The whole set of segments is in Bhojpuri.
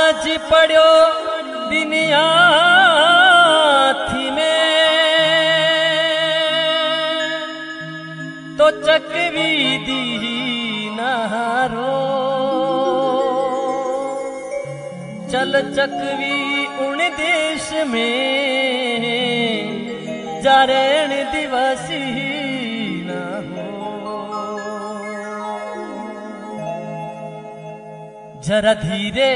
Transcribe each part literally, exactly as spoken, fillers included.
आज पड़ो दुनिया थी में तो चकवी दी नहारो चल चकवी उन देश में जारेण दिवसी न हो जरा धीरे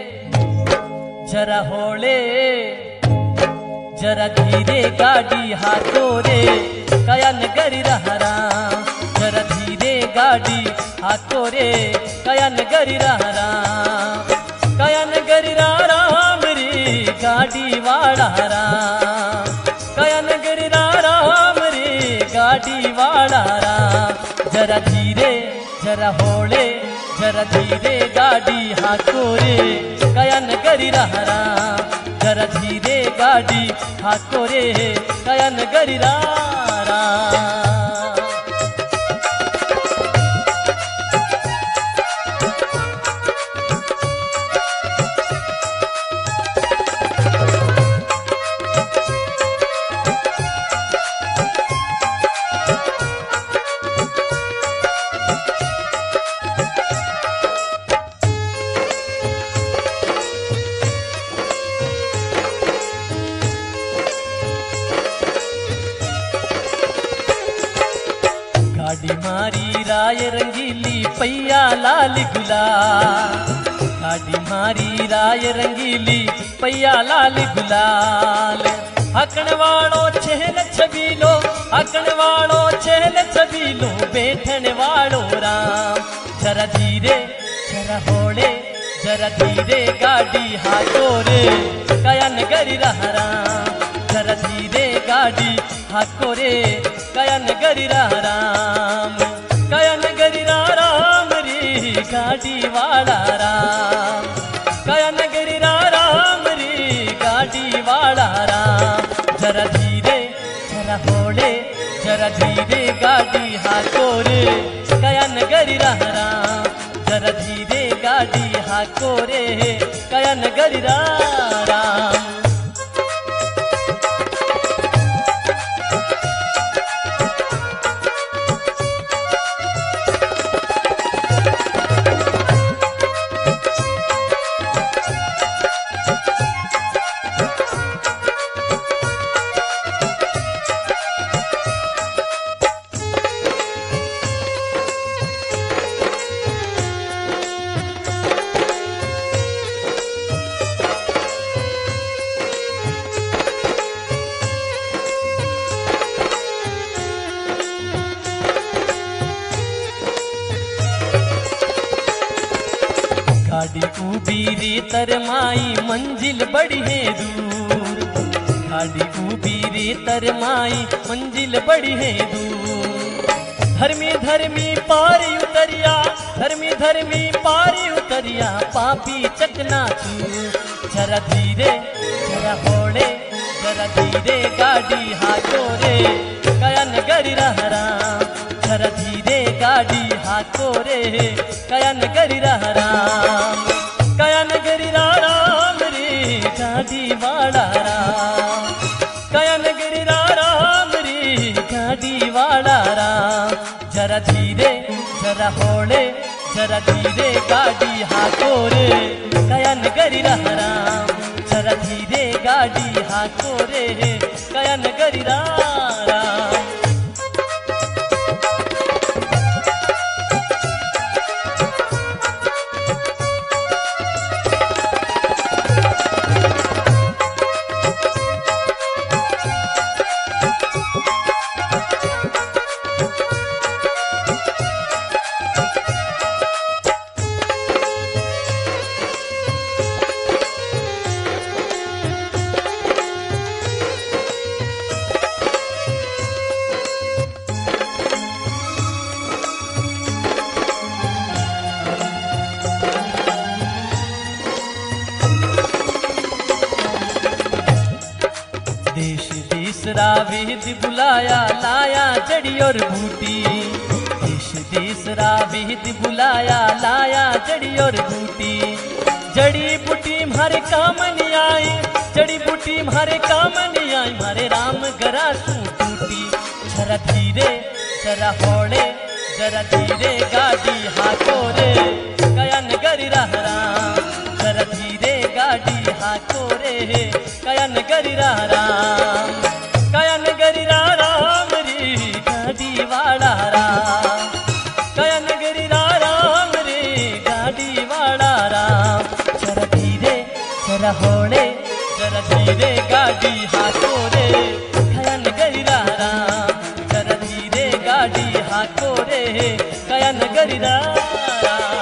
जरा होले जरा धीरे गाड़ी हाथों रे कया नगरी रहरा जरा धीरे गाड़ी हाथों रे कया नगरी रहरा कया नगरी राम रे गाड़ी वाड़ा राम कया नगरी राम रे गाड़ी वाड़ा राम जरा धीरे जरा होले जरा धीरे गाड़ी हाथों रे कया नगरी रहरा जरा धीरे गाड़ी हाथों रे कया नगरी रहरा गाड़ी मारी राय रंगीली पैया लाल गुलाल गाड़ी मारी राय रंगीली पैया लाल गुलाल हकण वालों छेल छबीलो हकण वालों छेल छबीलो बैठन वालों राम जरा धीरे जरा होले जरा धीरे गाड़ी हाथों रे कया नगरी रहरा जरा धीरे गाड़ी हाथों रे कया नगरी राम कया नगरी राम रे गाड़ी वाड़ा राम कया नगरी राम रे गाड़ी वाड़ा राम जरा धीरे जरा होले जरा धीरे गाड़ी हाथों रे कया नगरी राम जरा धीरे गाड़ी हाथों रे कया नगरी राम गाड़ी ऊबी रे तरमाई मंजिल बड़ी है दूर गाड़ी ऊबी रे तरमाई मंजिल बड़ी है दूर धर्मी धर्मी पारी उतरिया धर्मी धर्मी पारी उतरिया पापी चकना चूर जरा धीरे जरा होले जरा धीरे गाड़ी हाथों रे कया नगरी रहरा जरा धीरे गाड़ी हाथों रे कया नगरी राम कया नगरी राम रे गाड़ी वाड़ा राम कया नगरी राम रे गाड़ी वाड़ा राम जरा धीरे जरा होले जरा धीरे गाड़ी हाथों रे कया नगरी राम जरा धीरे गाड़ी हाथों रे कया नगरी राम तीसरा वेद बुलाया लाया जड़ी और बूटी, देश तीसरा वेद बुलाया लाया जड़ी और बूटी। जड़ी बूटी मारे काम नहीं आई, जड़ी बूटी मारे काम नहीं आई, मारे राम गरा तू टूटी। जरा धीरे जरा होड़े जरा धीरे गाड़ी हाको रे कया नगरी राह राम, जरा धीरे गाड़ी हाको रे कया नगरी राह राम, कया नगरी राह राम रे गाड़ी वाला राम, कया नगरी राह राम रे गाड़ी वाला राम। जरा धीरे जरा होड़े जरा धीरे गाड़ी हाको रे कया नगरी राह राम, जरा धीरे गाड़ी हाको रे कया नगरी राह राम।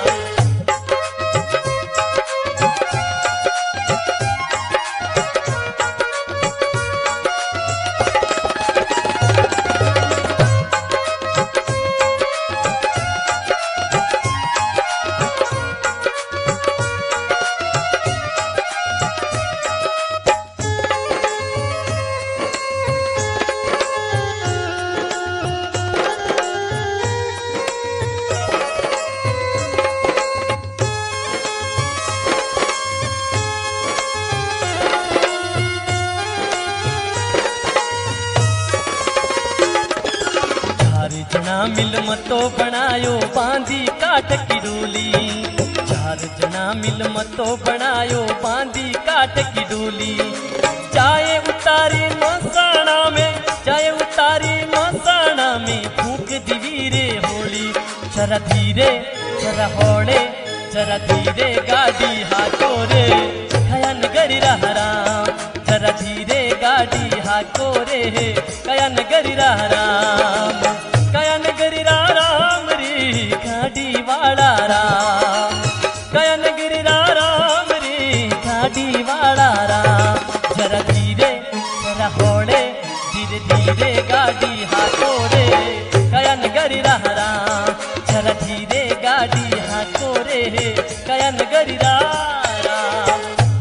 जना मिल मतो बनायो बांधी काट की डोली, चार जना मिल मतो बनायो बांधी काट की डोली। जाए उतारी मसाणा में जाए उतारी मसाणा में फूक दिवी रे होली। जरा धीरे जरा होड़े जरा धीरे गाड़ी हाको रे कया नगरी राह राम, जरा धीरे गाड़ी हाको रे कया नगरी राह राम, कया नगरी राह राम रे गाड़ी वाला राम, कया नगरी राह राम रे गाड़ी वाला राम। जरा धीरे जरा होड़े धीरे धीरे गाड़ी हाको रे कया नगरी राह राम, जरा धीरे गाड़ी हाको रे कया नगरी राह राम।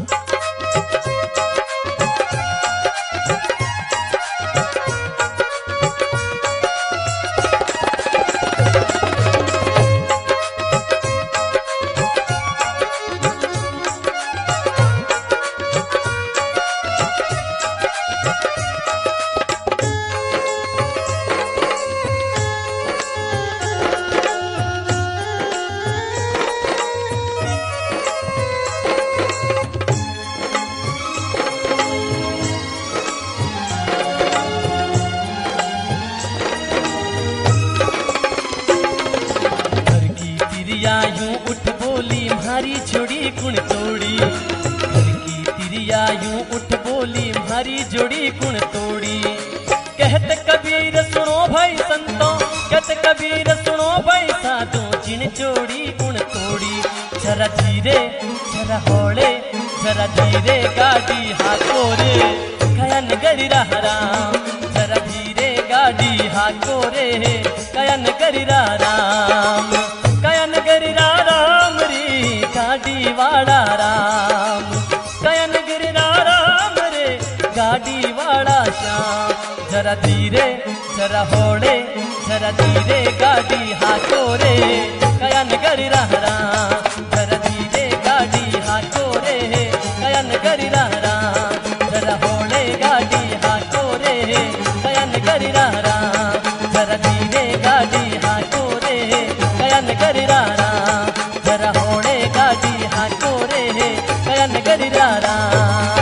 यूं उठ बोली मारी जोड़ी गुण तोड़ी, घर की तिरिया यूं उठ बोली मारी जोड़ी गुण तोड़ी। कहत कबीर सुनो भाई संतों, कहत कबीर सुनो भाई साधो जिन जोड़ी गुण तोड़ी। जरा धीरे जरा होड़े जरा धीरे गाड़ी हाको रे कया नगरी राह राम, जरा धीरे गाड़ी हाको रे कया नगरी राह राम, कया नगरी राह राम रे गाड़ी वाला राम, कया नगरी राह राम रे गाड़ी वाला श्याम। जरा धीरे जरा होड़े जरा धीरे गाड़ी हाको रे कया नगरी राह राम, जरा धीरे गाड़ी हाको रे कया नगरी राह राम, जरा होड़े गाड़ी हाको रे कया नगरी राह राम, जरा धीरे गाड़ी हाको रे कया नगरी राह राम, जरा होड़े गाड़ी हाको रे कया नगरी राह राम।